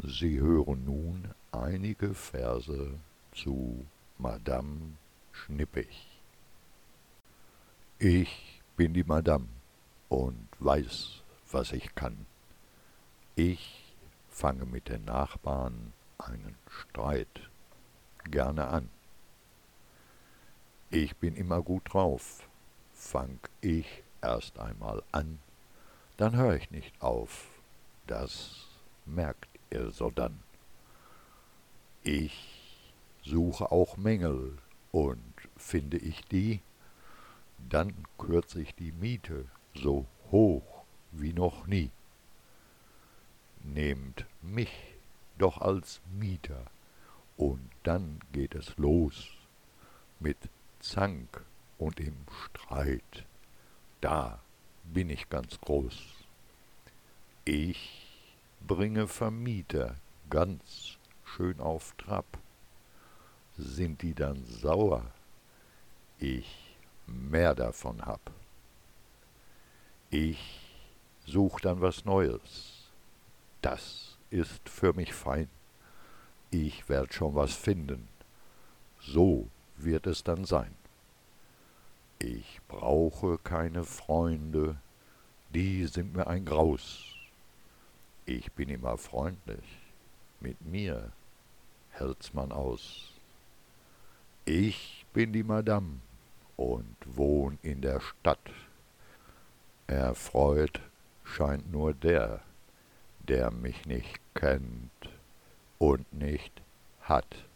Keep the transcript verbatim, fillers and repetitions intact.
Sie hören nun einige Verse zu Madame Schnippig. Ich bin die Madame und weiß, was ich kann. Ich fange mit den Nachbarn einen Streit gerne an. Ich bin immer gut drauf, fang ich erst einmal an, dann hör ich nicht auf, das merkt ihr sodann. Ich suche auch Mängel, und finde ich die, dann kürz ich die Miete so hoch wie noch nie. Nehmt mich doch als Mieter, und dann geht es los mit Zank und im Streit, da bin ich ganz groß. Ich bringe Vermieter ganz schön auf Trab. Sind die dann sauer, ich mehr davon hab. Ich such dann was Neues, das ist für mich fein. Ich werd schon was finden, so wird es dann sein. Ich brauche keine Freunde, die sind mir ein Graus. Ich bin immer freundlich, mit mir hält's man aus. Ich bin die Madame und wohn in der Stadt. Erfreut scheint nur der, der mich nicht kennt und nicht hat.